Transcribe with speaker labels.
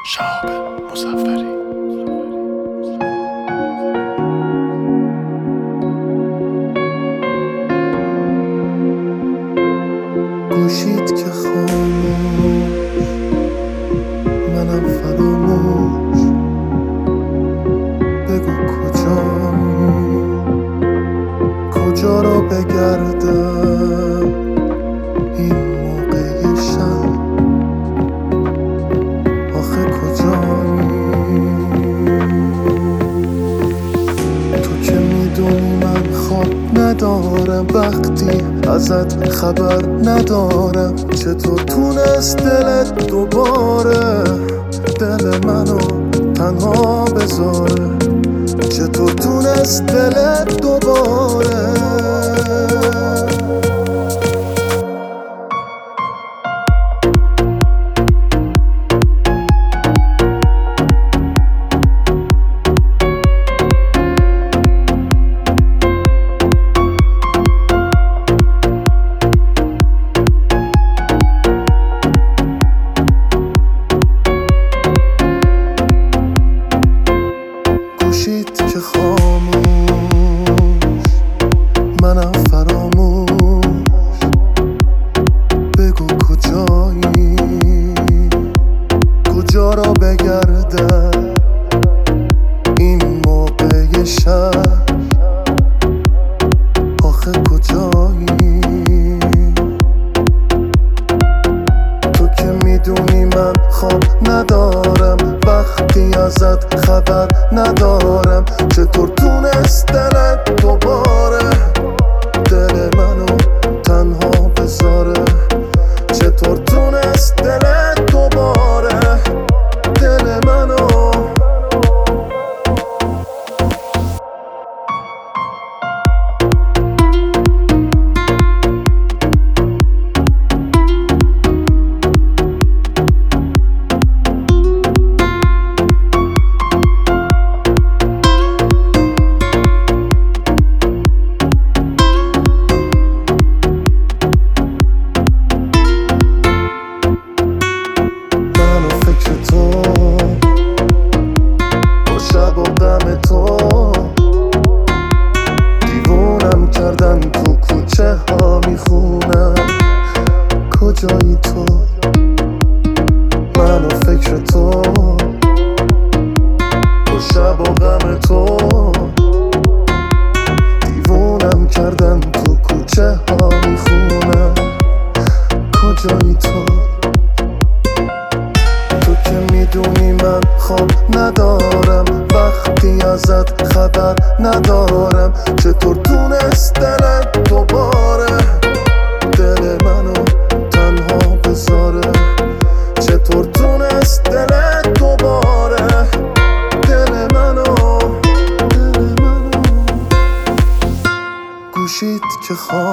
Speaker 1: شهاب مظفری.
Speaker 2: گوشید که خاموش، منم فراموش. بگو کجا رو بگردم این موقع شب؟ آخه کجایی؟ تو که میدونی من خواب ندارم وقتی ازت خبر ندارم. چطور تونست دلت دوباره دل منو تنها بذاره؟ چطور تونست دلت دوباره؟ گوشید که خاموش، منم فراموش. بگو کجایی؟ کجا را بگردم این موقع شب؟ آخه کجایی؟ تو که میدونی من خواب ندارم وقتی ازت خبر ندارم. چطور تونست دلت دوباره دل منو تنها بذاره؟ چطور تونست دلت دوباره دل منو؟ دیوونم کردن تو کوچه ها میخونم کجایی تو؟ من و فکر تو با شب و غم تو. دیوونم کردن تو کوچه ها میخونم کجایی تو؟ تو که میدونی من خواب ندارم وقتی ازت خبر ندارم. چطور تونست دلت دوباره دل منو تنها بذاره؟ چطور تونست دلت دوباره دل منو؟ گوشید که خواب